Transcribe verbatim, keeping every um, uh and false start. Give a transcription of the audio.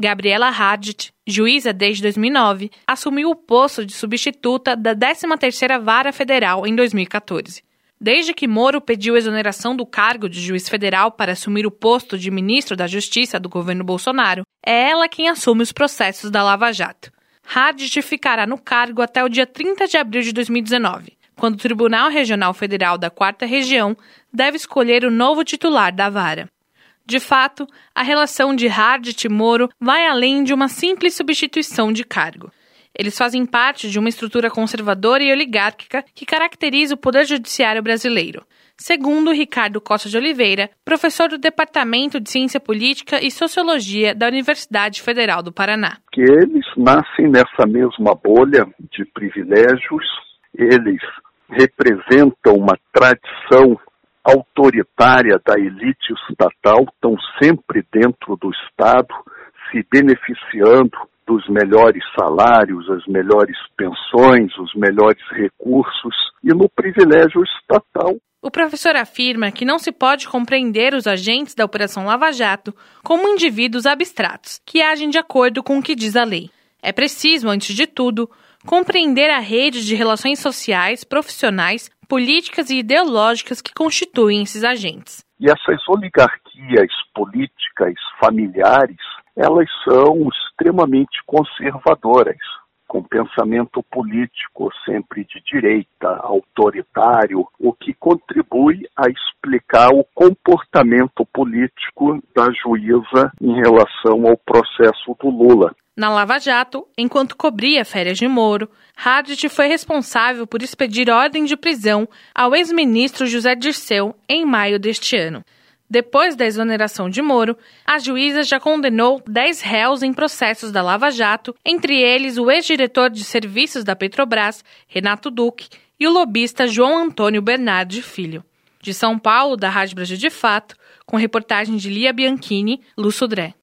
Gabriela Hardit, juíza desde dois mil e nove, assumiu o posto de substituta da décima terceira Vara Federal em dois mil e quatorze. Desde que Moro pediu exoneração do cargo de juiz federal para assumir o posto de ministro da Justiça do governo Bolsonaro, é ela quem assume os processos da Lava Jato. Hardit ficará no cargo até o dia trinta de abril de dois mil e dezenove, quando o Tribunal Regional Federal da Quarta Região deve escolher o novo titular da vara. De fato, a relação de Hardit e Moro vai além de uma simples substituição de cargo. Eles fazem parte de uma estrutura conservadora e oligárquica que caracteriza o Poder Judiciário brasileiro, segundo Ricardo Costa de Oliveira, professor do Departamento de Ciência Política e Sociologia da Universidade Federal do Paraná. Que eles nascem nessa mesma bolha de privilégios, eles representam uma tradição autoritária da elite estatal, estão sempre dentro do Estado, se beneficiando dos melhores salários, as melhores pensões, os melhores recursos e no privilégio estatal. O professor afirma que não se pode compreender os agentes da Operação Lava Jato como indivíduos abstratos, que agem de acordo com o que diz a lei. É preciso, antes de tudo, compreender a rede de relações sociais, profissionais, políticas e ideológicas que constituem esses agentes. E essas oligarquias políticas familiares, elas são extremamente conservadoras, com pensamento político sempre de direita, autoritário, o que contribui a explicar o comportamento político da juíza em relação ao processo do Lula. Na Lava Jato, enquanto cobria férias de Moro, Hardit foi responsável por expedir ordem de prisão ao ex-ministro José Dirceu em maio deste ano. Depois da exoneração de Moro, a juíza já condenou dez réus em processos da Lava Jato, entre eles o ex-diretor de serviços da Petrobras, Renato Duque, e o lobista João Antônio Bernardi Filho. De São Paulo, da Rádio Brasil de Fato, com reportagem de Lia Bianchini, Lu Sodré.